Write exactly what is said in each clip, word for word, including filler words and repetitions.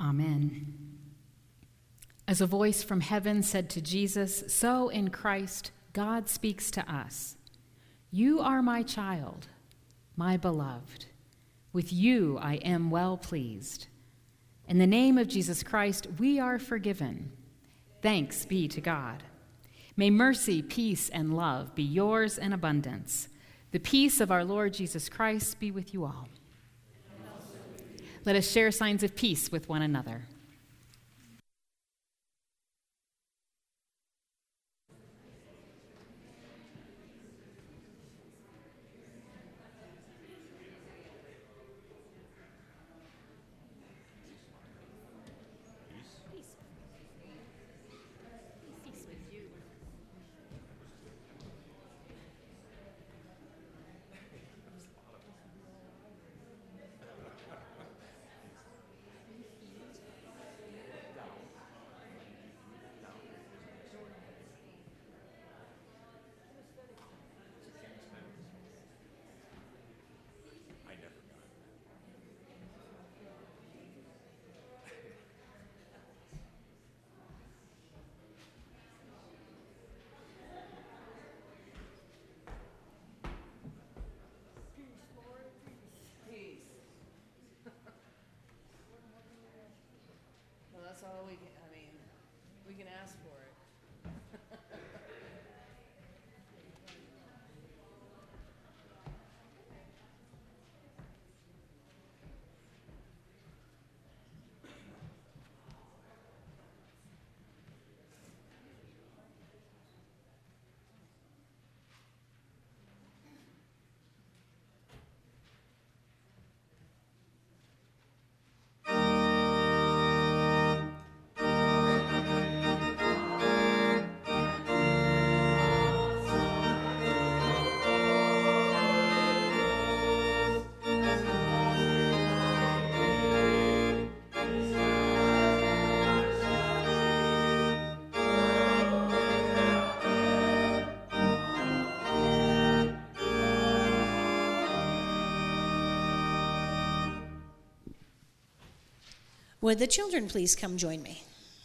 Amen. As a voice from heaven said to Jesus, so in Christ God speaks to us. You are my child, my beloved. With you I am well pleased. In the name of Jesus Christ, we are forgiven. Thanks be to God. May mercy, peace, and love be yours in abundance. The peace of our Lord Jesus Christ be with you all. Let us share signs of peace with one another. That's all we can, I mean, we can ask for it. Would the children please come join me?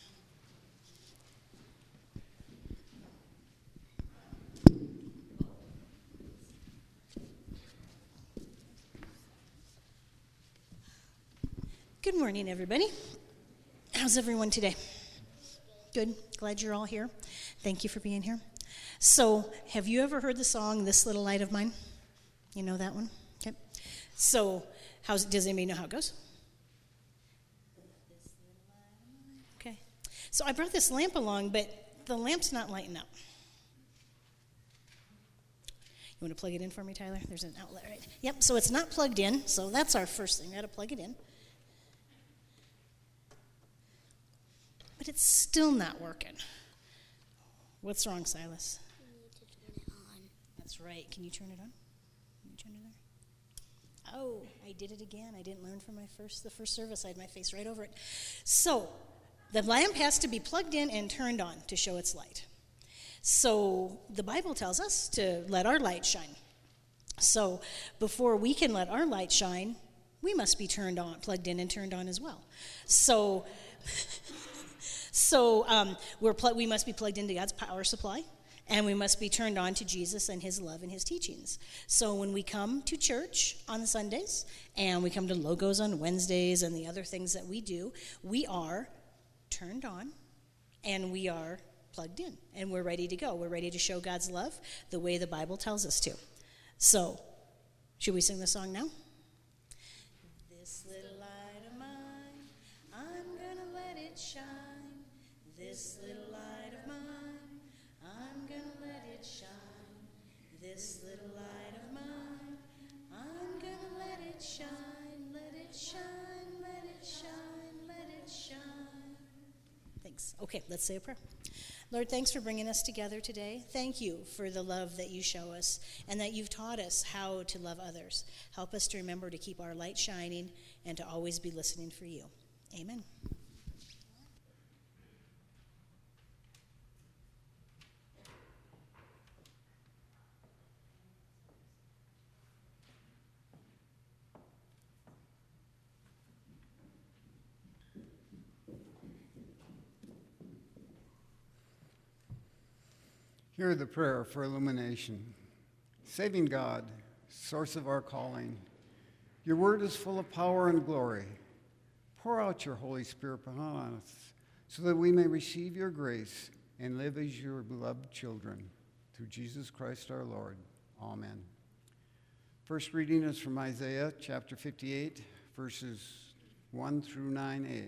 Good morning, everybody. How's everyone today? Good. Glad you're all here. Thank you for being here. So, have you ever heard the song, This Little Light of Mine? You know that one? Okay. So, how's, does anybody know how it goes? Okay. So I brought this lamp along, but the lamp's not lighting up. You want to plug it in for me, Tyler? There's an outlet, right? Yep, so it's not plugged in, so that's our first thing. We got to plug it in. But it's still not working. What's wrong, Silas? You need to turn it on. That's right. Can you turn it on? Can you turn it on? Oh, I did it again. I didn't learn from my first the first service. I had my face right over it. So the lamp has to be plugged in and turned on to show its light. So the Bible tells us to let our light shine. So before we can let our light shine, we must be turned on, plugged in and turned on as well. So, so um, we're pl- we must be plugged into God's power supply, and we must be turned on to Jesus and his love and his teachings. So when we come to church on Sundays, and we come to Logos on Wednesdays and the other things that we do, we are turned on, and we are plugged in, and we're ready to go. We're ready to show God's love the way the Bible tells us to. So, should we sing the song now? This little light of mine, I'm gonna let it shine. This little light of mine, I'm gonna let it shine. This little light of mine, I'm gonna let it shine. Let it shine, let it shine, let it shine. Thanks. Okay, let's say a prayer. Lord, thanks for bringing us together today. Thank you for the love that you show us and that you've taught us how to love others. Help us to remember to keep our light shining and to always be listening for you. Amen. Hear the prayer for illumination. Saving God, source of our calling, your word is full of power and glory. Pour out your Holy Spirit upon us so that we may receive your grace and live as your beloved children. Through Jesus Christ our Lord. Amen. First reading is from Isaiah chapter fifty-eight, verses one through nine a.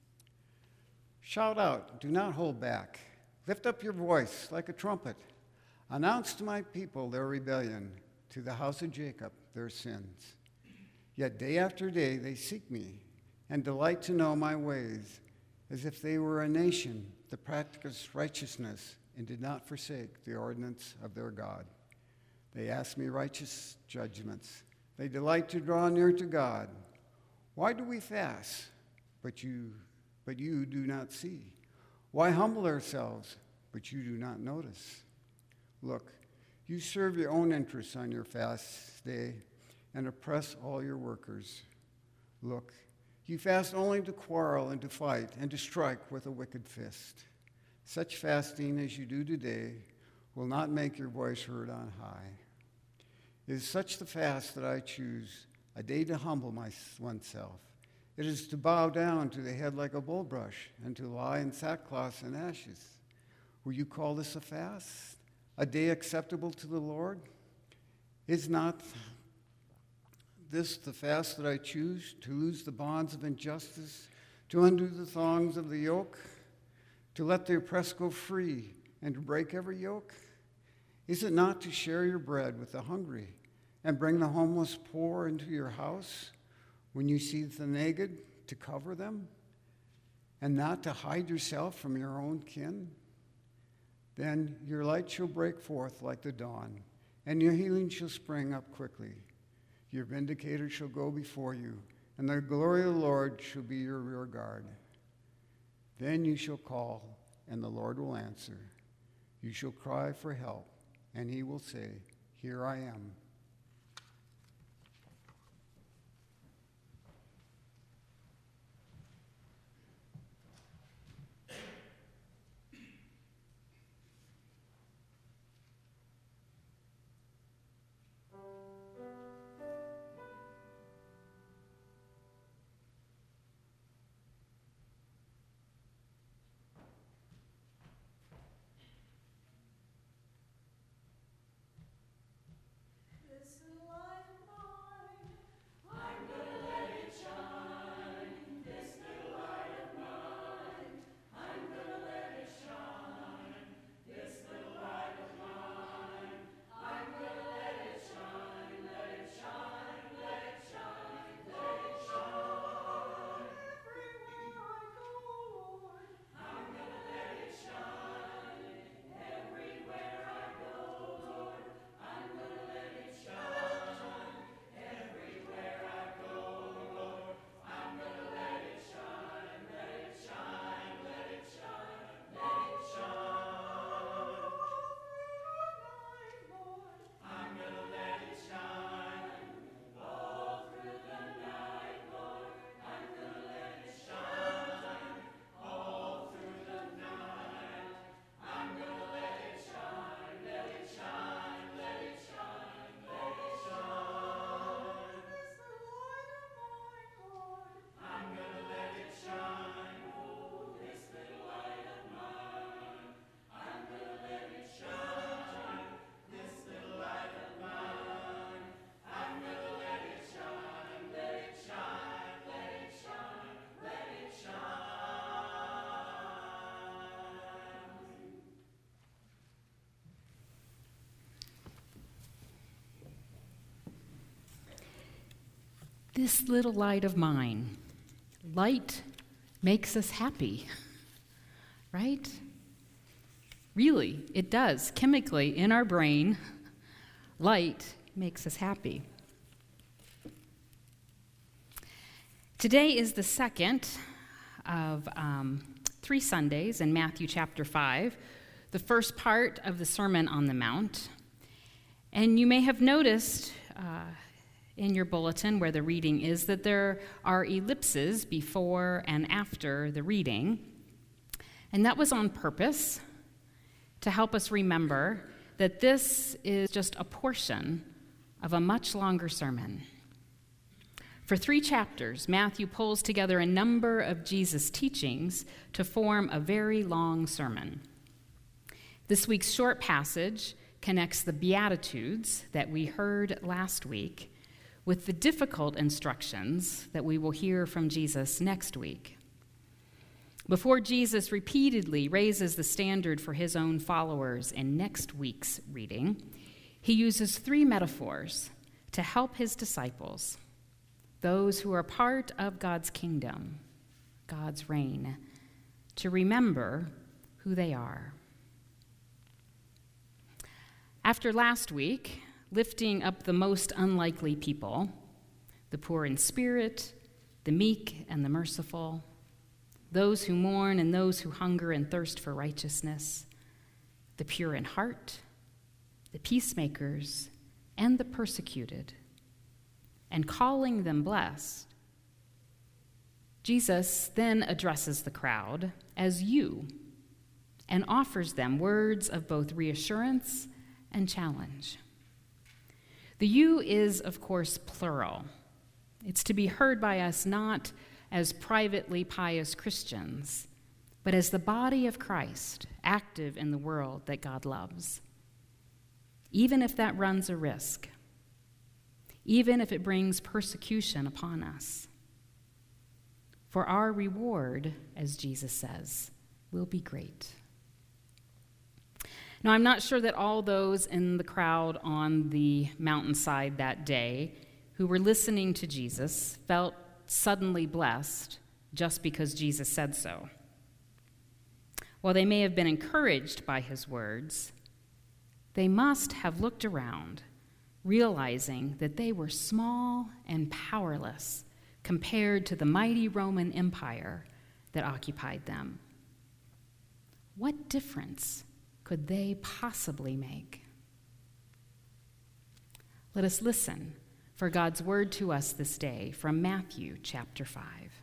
Shout out, do not hold back. Lift up your voice like a trumpet. Announce to my people their rebellion, to the house of Jacob their sins. Yet day after day they seek me and delight to know my ways, as if they were a nation that practiced righteousness and did not forsake the ordinance of their God. They ask me righteous judgments. They delight to draw near to God. Why do we fast, but you, but you do not see? Why humble ourselves, but you do not notice? Look, you serve your own interests on your fast day and oppress all your workers. Look, you fast only to quarrel and to fight and to strike with a wicked fist. Such fasting as you do today will not make your voice heard on high. It is such the fast that I choose, a day to humble my, oneself. It is to bow down to the head like a bulrush and to lie in sackcloth and ashes. Will you call this a fast, a day acceptable to the Lord? Is not this the fast that I choose, to loose the bonds of injustice, to undo the thongs of the yoke, to let the oppressed go free, and to break every yoke? Is it not to share your bread with the hungry and bring the homeless poor into your house? When you see the naked, to cover them, and not to hide yourself from your own kin? Then your light shall break forth like the dawn, and your healing shall spring up quickly. Your vindicator shall go before you, and the glory of the Lord shall be your rear guard. Then you shall call, and the Lord will answer. You shall cry for help, and he will say, Here I am. This little light of mine. Light makes us happy, right? Really, it does. Chemically, in our brain, light makes us happy. Today is the second of um, three Sundays in Matthew chapter five, the first part of the Sermon on the Mount. And you may have noticed uh, in your bulletin where the reading is that there are ellipses before and after the reading. And that was on purpose, to help us remember that this is just a portion of a much longer sermon. For three chapters, Matthew pulls together a number of Jesus' teachings to form a very long sermon. This week's short passage connects the Beatitudes that we heard last week with the difficult instructions that we will hear from Jesus next week. Before Jesus repeatedly raises the standard for his own followers in next week's reading, he uses three metaphors to help his disciples, those who are part of God's kingdom, God's reign, to remember who they are. After last week, lifting up the most unlikely people, the poor in spirit, the meek and the merciful, those who mourn and those who hunger and thirst for righteousness, the pure in heart, the peacemakers, and the persecuted, and calling them blessed, Jesus then addresses the crowd as you and offers them words of both reassurance and challenge. The you is, of course, plural. It's to be heard by us not as privately pious Christians, but as the body of Christ, active in the world that God loves, even if that runs a risk, even if it brings persecution upon us. For our reward, as Jesus says, will be great. Now, I'm not sure that all those in the crowd on the mountainside that day who were listening to Jesus felt suddenly blessed just because Jesus said so. While they may have been encouraged by his words, they must have looked around, realizing that they were small and powerless compared to the mighty Roman Empire that occupied them. What difference could they possibly make? Let us listen for God's word to us this day from Matthew chapter five.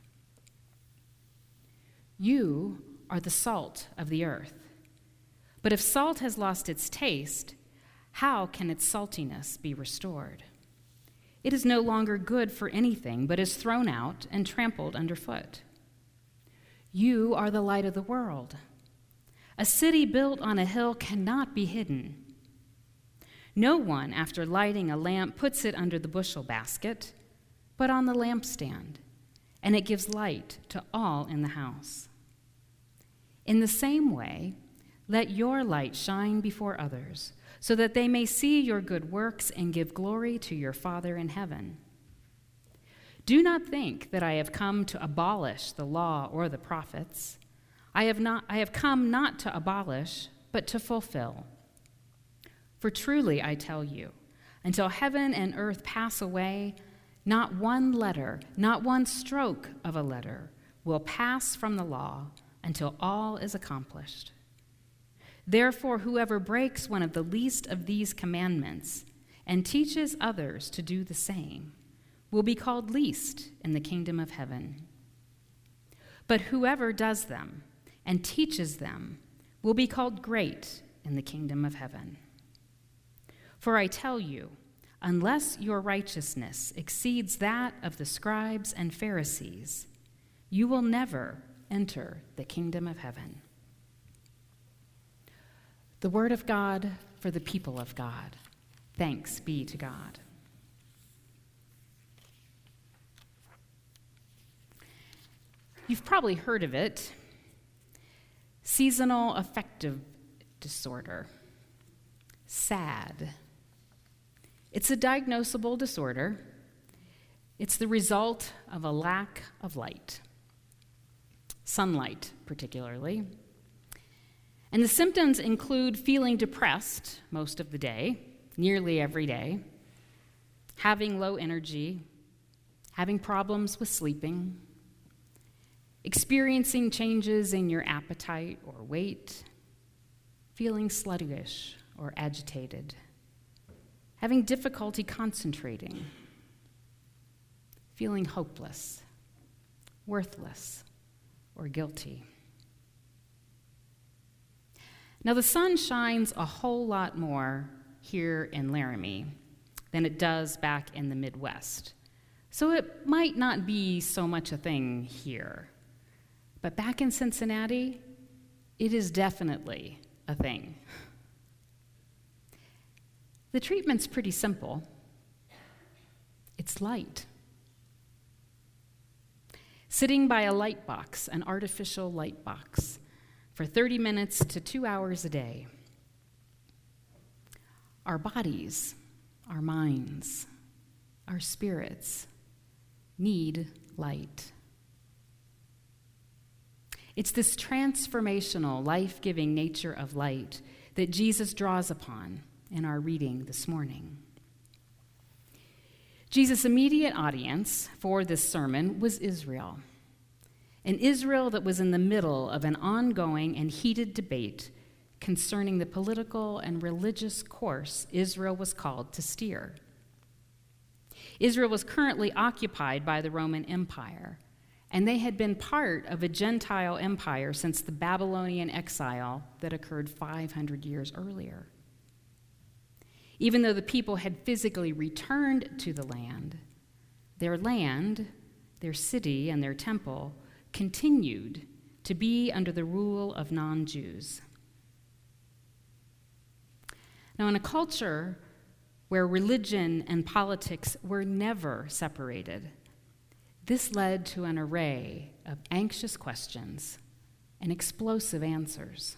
You are the salt of the earth. But if salt has lost its taste, how can its saltiness be restored? It is no longer good for anything, but is thrown out and trampled underfoot. You are the light of the world. A city built on a hill cannot be hidden. No one, after lighting a lamp, puts it under the bushel basket, but on the lampstand, and it gives light to all in the house. In the same way, let your light shine before others, so that they may see your good works and give glory to your Father in heaven. Do not think that I have come to abolish the law or the prophets. I have not, I have come not to abolish, but to fulfill. For truly I tell you, until heaven and earth pass away, not one letter, not one stroke of a letter will pass from the law until all is accomplished. Therefore, whoever breaks one of the least of these commandments and teaches others to do the same will be called least in the kingdom of heaven. But whoever does them and teaches them will be called great in the kingdom of heaven. For I tell you, unless your righteousness exceeds that of the scribes and Pharisees, you will never enter the kingdom of heaven. The word of God for the people of God. Thanks be to God. You've probably heard of it. Seasonal affective disorder. SAD. It's a diagnosable disorder. It's the result of a lack of light, sunlight particularly. And the symptoms include feeling depressed most of the day, nearly every day, having low energy, having problems with sleeping, experiencing changes in your appetite or weight, feeling sluggish or agitated, having difficulty concentrating, feeling hopeless, worthless, or guilty. Now, the sun shines a whole lot more here in Laramie than it does back in the Midwest. So it might not be so much a thing here. But back in Cincinnati, it is definitely a thing. The treatment's pretty simple. It's light. Sitting by a light box, an artificial light box, for thirty minutes to two hours a day. Our bodies, our minds, our spirits need light. It's this transformational, life-giving nature of light that Jesus draws upon in our reading this morning. Jesus' immediate audience for this sermon was Israel, an Israel that was in the middle of an ongoing and heated debate concerning the political and religious course Israel was called to steer. Israel was currently occupied by the Roman Empire, and they had been part of a Gentile empire since the Babylonian exile that occurred five hundred years earlier. Even though the people had physically returned to the land, their land, their city, and their temple continued to be under the rule of non-Jews. Now, in a culture where religion and politics were never separated, this led to an array of anxious questions and explosive answers.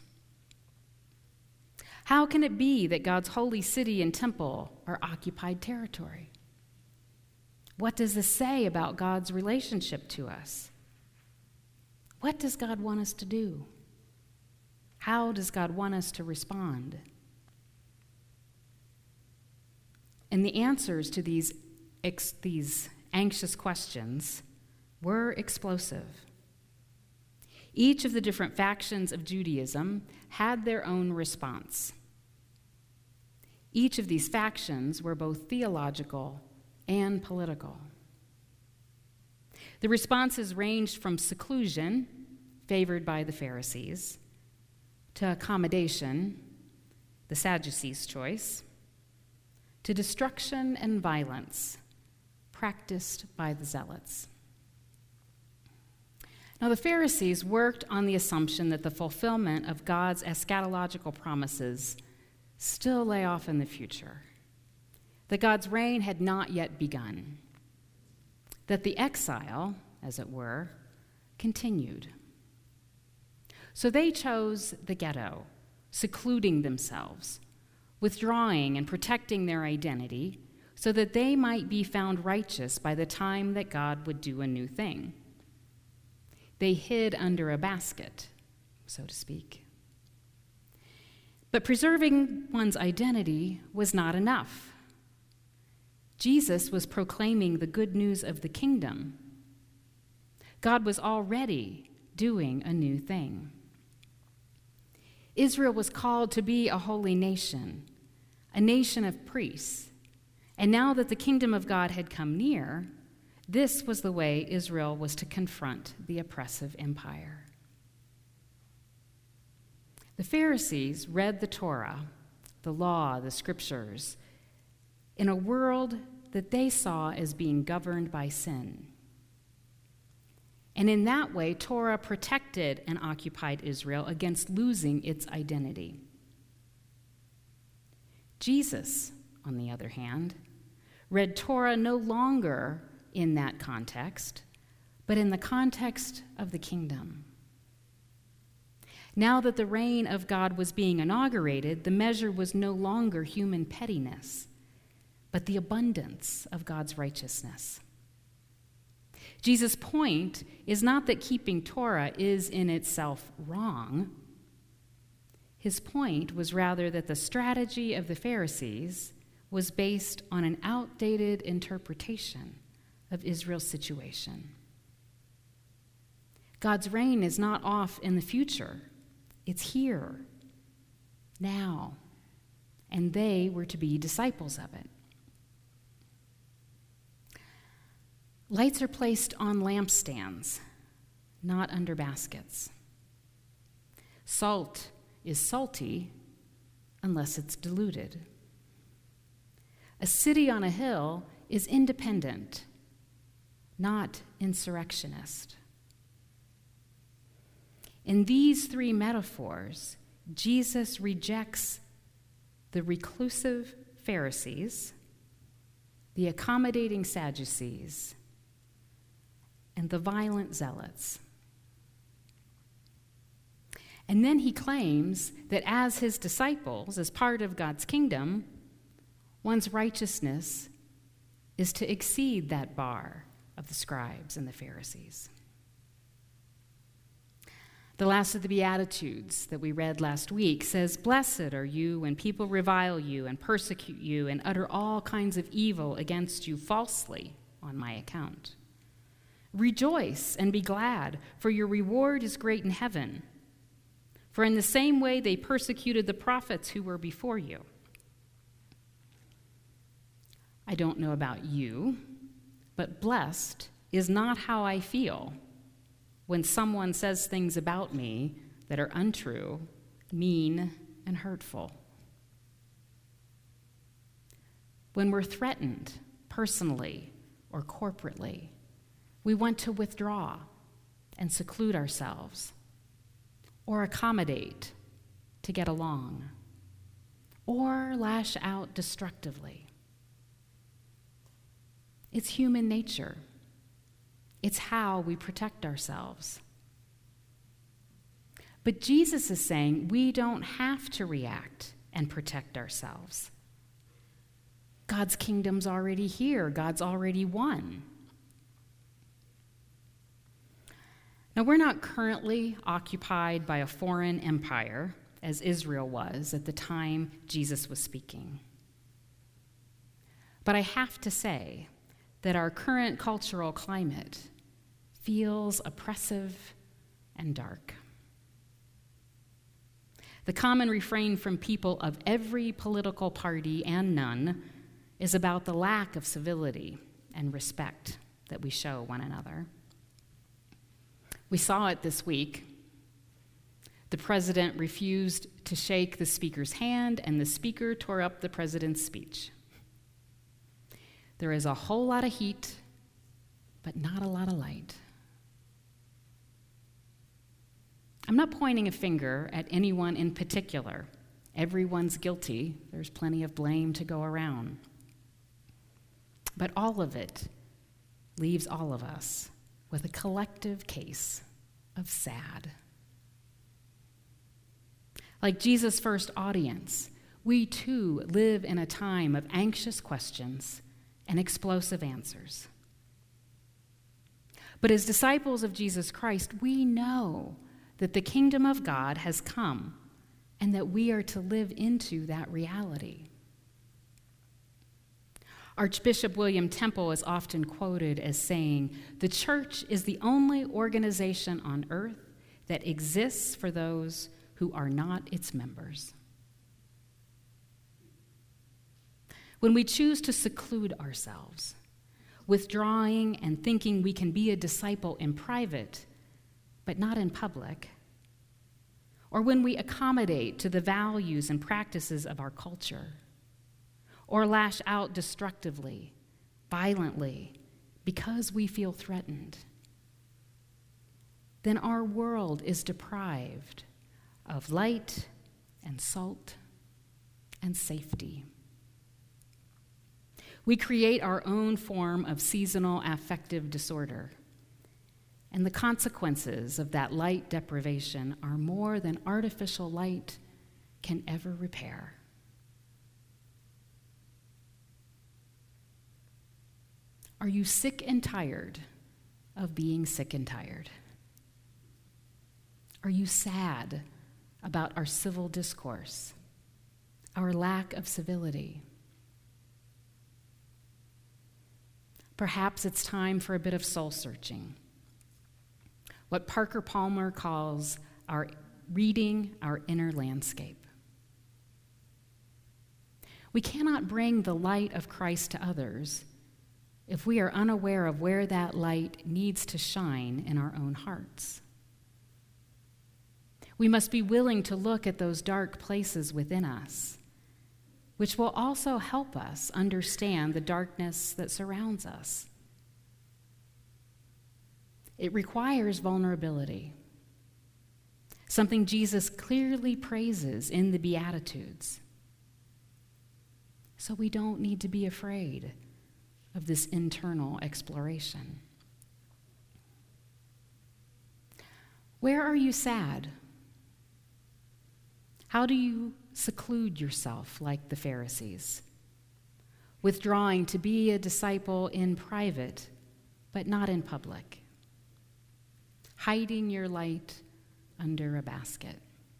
How can it be that God's holy city and temple are occupied territory? What does this say about God's relationship to us? What does God want us to do? How does God want us to respond? And the answers to these, ex- these anxious questions were explosive. Each of the different factions of Judaism had their own response. Each of these factions were both theological and political. The responses ranged from seclusion, favored by the Pharisees, to accommodation, the Sadducees' choice, to destruction and violence, practiced by the Zealots. Now, the Pharisees worked on the assumption that the fulfillment of God's eschatological promises still lay off in the future, that God's reign had not yet begun, that the exile, as it were, continued. So they chose the ghetto, secluding themselves, withdrawing and protecting their identity so that they might be found righteous by the time that God would do a new thing. They hid under a basket, so to speak. But preserving one's identity was not enough. Jesus was proclaiming the good news of the kingdom. God was already doing a new thing. Israel was called to be a holy nation, a nation of priests. And now that the kingdom of God had come near, this was the way Israel was to confront the oppressive empire. The Pharisees read the Torah, the law, the scriptures, in a world that they saw as being governed by sin. And in that way, Torah protected and occupied Israel against losing its identity. Jesus, on the other hand, read Torah no longer in that context, but in the context of the kingdom. Now that the reign of God was being inaugurated, the measure was no longer human pettiness, but the abundance of God's righteousness. Jesus' point is not that keeping Torah is in itself wrong. His point was rather that the strategy of the Pharisees was based on an outdated interpretation of Israel's situation. God's reign is not off in the future. It's here, now, and they were to be disciples of it. Lights are placed on lampstands, not under baskets. Salt is salty unless it's diluted. A city on a hill is independent, not insurrectionist. In these three metaphors, Jesus rejects the reclusive Pharisees, the accommodating Sadducees, and the violent zealots. And then he claims that as his disciples, as part of God's kingdom, one's righteousness is to exceed that bar of the scribes and the Pharisees. The last of the Beatitudes that we read last week says, "Blessed are you when people revile you and persecute you and utter all kinds of evil against you falsely on my account. Rejoice and be glad, for your reward is great in heaven. For in the same way they persecuted the prophets who were before you." I don't know about you, but blessed is not how I feel when someone says things about me that are untrue, mean, and hurtful. When we're threatened personally or corporately, we want to withdraw and seclude ourselves, or accommodate to get along, or lash out destructively. It's human nature. It's how we protect ourselves. But Jesus is saying we don't have to react and protect ourselves. God's kingdom's already here. God's already won. Now, we're not currently occupied by a foreign empire, as Israel was at the time Jesus was speaking. But I have to say that our current cultural climate feels oppressive and dark. The common refrain from people of every political party and none is about the lack of civility and respect that we show one another. We saw it this week. The president refused to shake the speaker's hand, and the speaker tore up the president's speech. There is a whole lot of heat, but not a lot of light. I'm not pointing a finger at anyone in particular. Everyone's guilty. There's plenty of blame to go around. But all of it leaves all of us with a collective case of sad. Like Jesus' first audience, we too live in a time of anxious questions and explosive answers. But as disciples of Jesus Christ, we know that the kingdom of God has come and that we are to live into that reality. Archbishop William Temple is often quoted as saying, "The church is the only organization on earth that exists for those who are not its members." When we choose to seclude ourselves, withdrawing and thinking we can be a disciple in private, but not in public, or when we accommodate to the values and practices of our culture, or lash out destructively, violently, because we feel threatened, then our world is deprived of light and salt and safety. We create our own form of seasonal affective disorder, and the consequences of that light deprivation are more than artificial light can ever repair. Are you sick and tired of being sick and tired? Are you sad about our civil discourse, our lack of civility? Perhaps it's time for a bit of soul searching. What Parker Palmer calls our reading our inner landscape. We cannot bring the light of Christ to others if we are unaware of where that light needs to shine in our own hearts. We must be willing to look at those dark places within us, which will also help us understand the darkness that surrounds us. It requires vulnerability, something Jesus clearly praises in the Beatitudes. So we don't need to be afraid of this internal exploration. Where are you sad? How do you seclude yourself like the Pharisees, withdrawing to be a disciple in private, but not in public, hiding your light under a basket?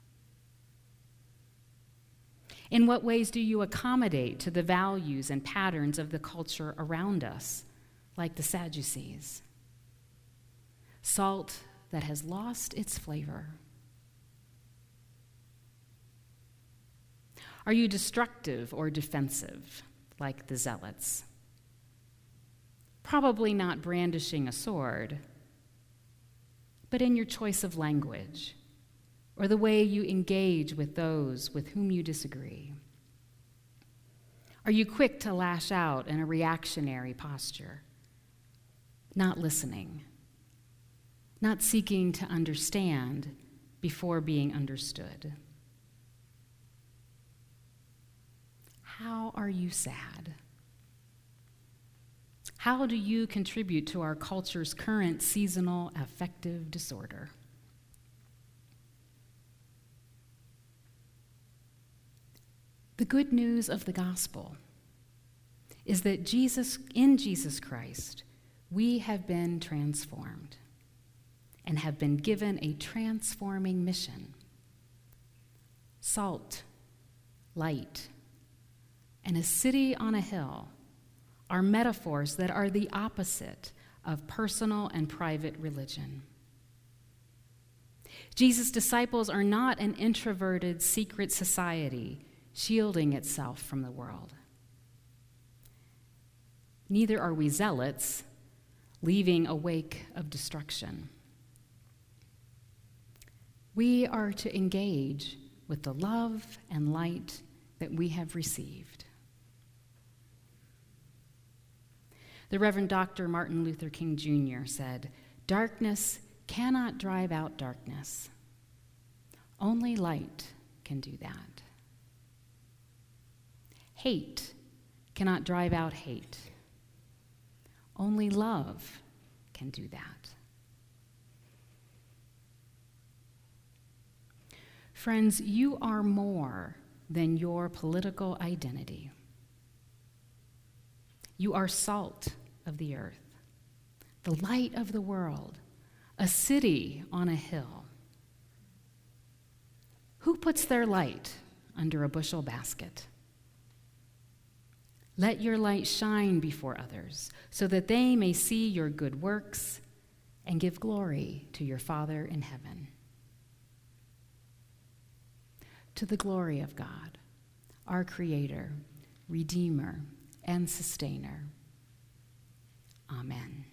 In what ways do you accommodate to the values and patterns of the culture around us, like the Sadducees? Salt that has lost its flavor. Are you destructive or defensive, like the Zealots? Probably not brandishing a sword, but in your choice of language, or the way you engage with those with whom you disagree. Are you quick to lash out in a reactionary posture, not listening, not seeking to understand before being understood? How are you sad? How do you contribute to our culture's current seasonal affective disorder? The good news of the gospel is that Jesus, in Jesus Christ, we have been transformed and have been given a transforming mission. Salt, light, and a city on a hill are metaphors that are the opposite of personal and private religion. Jesus' disciples are not an introverted secret society shielding itself from the world. Neither are we zealots leaving a wake of destruction. We are to engage with the love and light that we have received. The Reverend Doctor Martin Luther King Junior said, "Darkness cannot drive out darkness. Only light can do that. Hate cannot drive out hate. Only love can do that." Friends, you are more than your political identity. You are salt of the earth, the light of the world, a city on a hill. Who puts their light under a bushel basket? Let your light shine before others, so that they may see your good works and give glory to your Father in heaven. To the glory of God, our Creator, Redeemer, and Sustainer. Amen.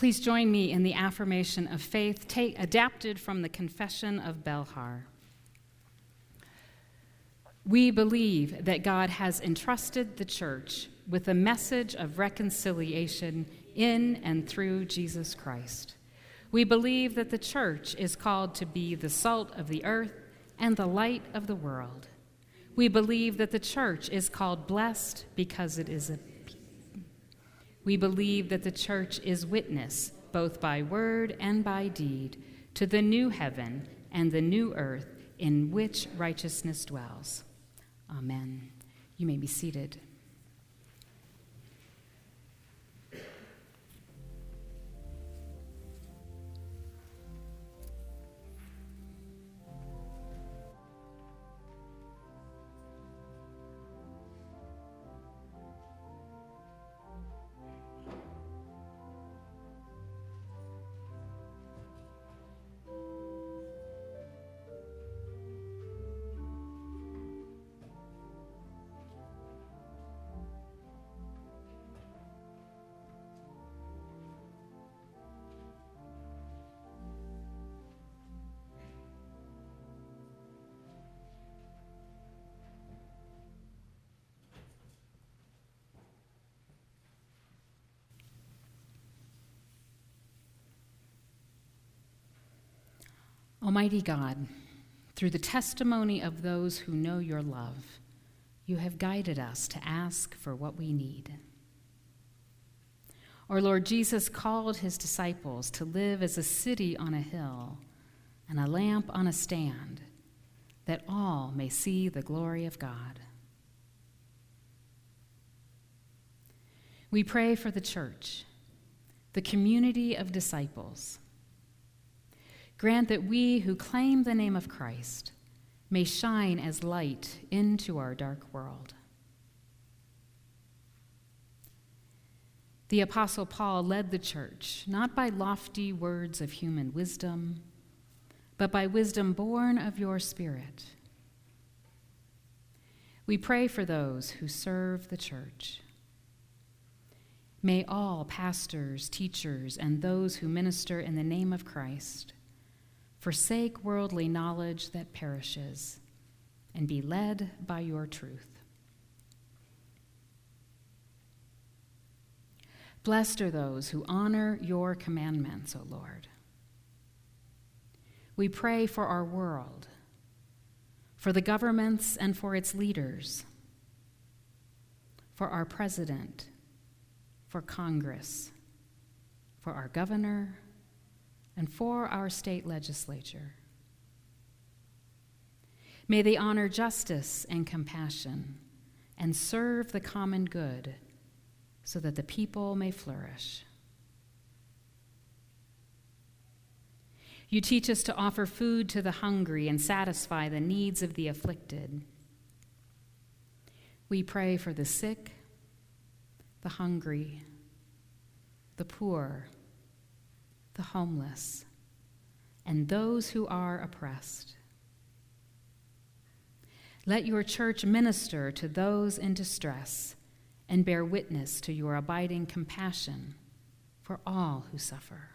Please join me in the affirmation of faith take, adapted from the Confession of Belhar. We believe that God has entrusted the church with a message of reconciliation in and through Jesus Christ. We believe that the church is called to be the salt of the earth and the light of the world. We believe that the church is called blessed because it is a We believe that the church is witness, both by word and by deed, to the new heaven and the new earth in which righteousness dwells. Amen. You may be seated. Almighty God, through the testimony of those who know your love, you have guided us to ask for what we need. Our Lord Jesus called his disciples to live as a city on a hill and a lamp on a stand, that all may see the glory of God. We pray for the church, the community of disciples. Grant that we who claim the name of Christ may shine as light into our dark world. The Apostle Paul led the church not by lofty words of human wisdom, but by wisdom born of your Spirit. We pray for those who serve the church. May all pastors, teachers, and those who minister in the name of Christ forsake worldly knowledge that perishes and be led by your truth. Blessed are those who honor your commandments, O Lord. We pray for our world, for the governments and for its leaders, for our president, for Congress, for our governor, and for our state legislature. May they honor justice and compassion and serve the common good so that the people may flourish. You teach us to offer food to the hungry and satisfy the needs of the afflicted. We pray for the sick, the hungry, the poor, the homeless, and those who are oppressed. Let your church minister to those in distress and bear witness to your abiding compassion for all who suffer.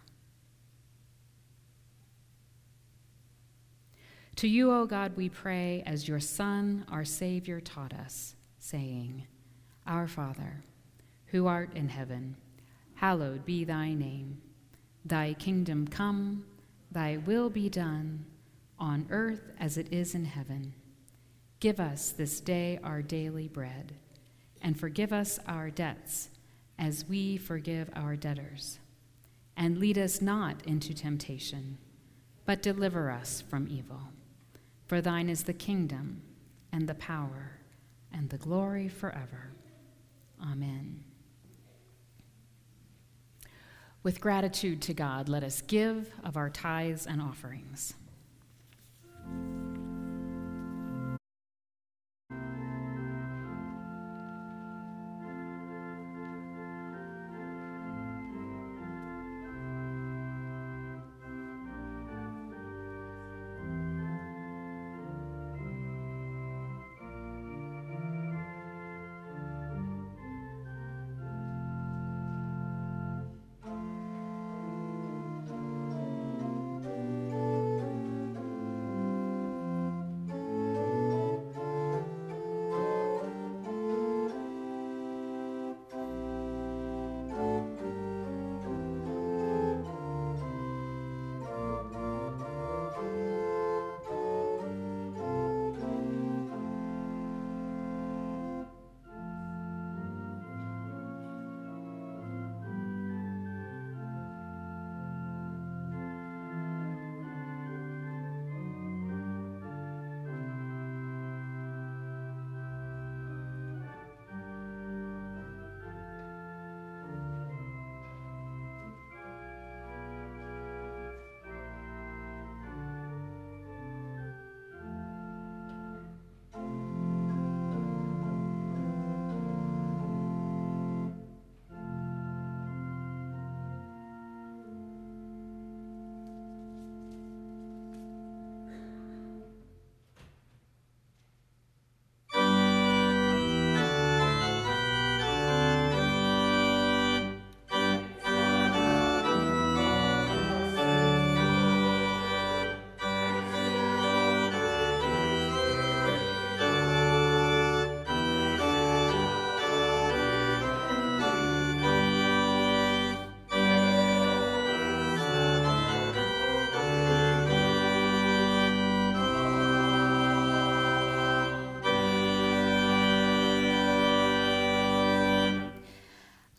To you, O God, we pray as your Son, our Savior, taught us, saying, Our Father, who art in heaven, hallowed be thy name. Thy kingdom come, thy will be done, on earth as it is in heaven. Give us this day our daily bread, and forgive us our debts as we forgive our debtors. And lead us not into temptation, but deliver us from evil. For thine is the kingdom, and the power, and the glory forever. Amen. With gratitude to God, let us give of our tithes and offerings.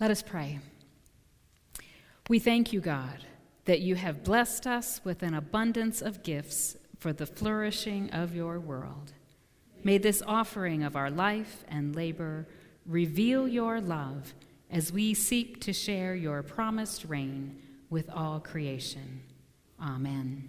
Let us pray. We thank you, God, that you have blessed us with an abundance of gifts for the flourishing of your world. May this offering of our life and labor reveal your love as we seek to share your promised reign with all creation. Amen.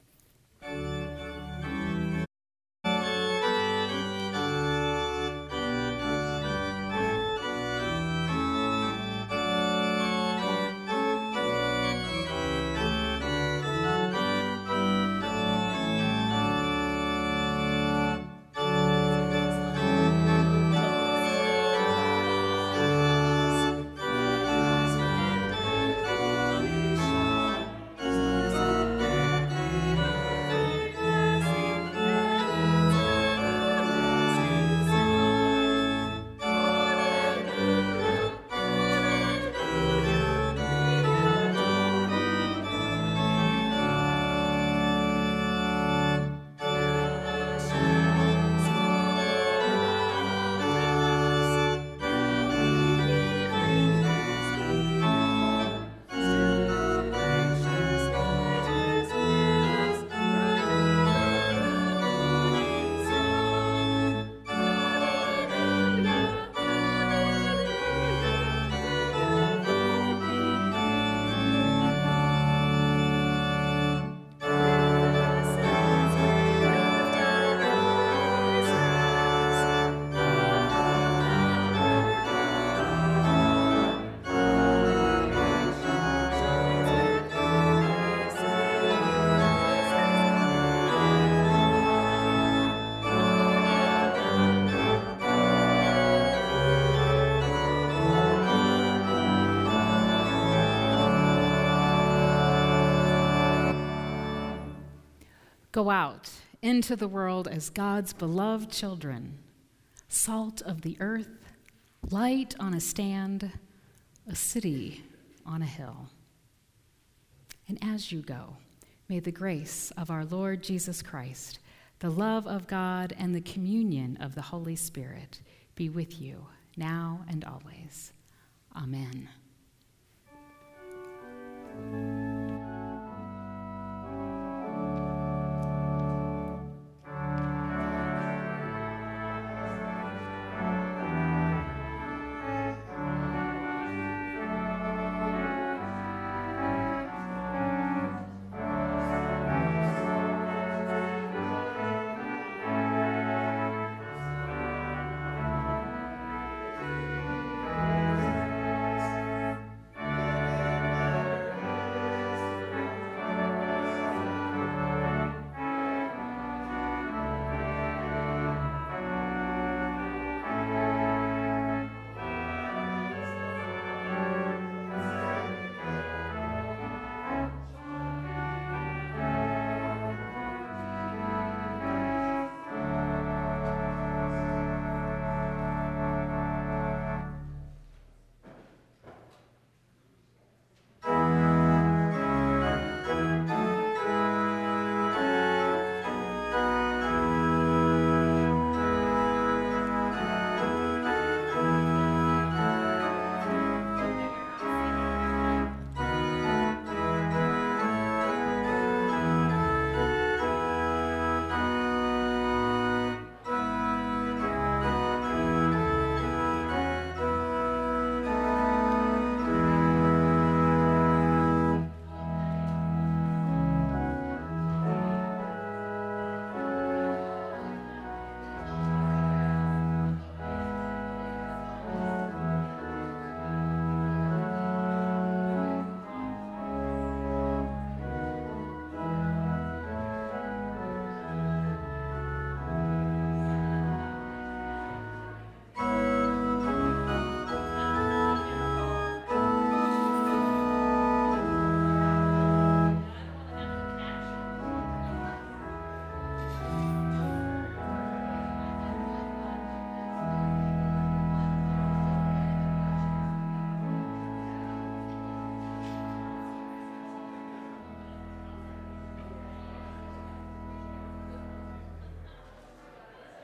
Go out into the world as God's beloved children, salt of the earth, light on a stand, a city on a hill. And as you go, may the grace of our Lord Jesus Christ, the love of God, and the communion of the Holy Spirit be with you now and always. Amen.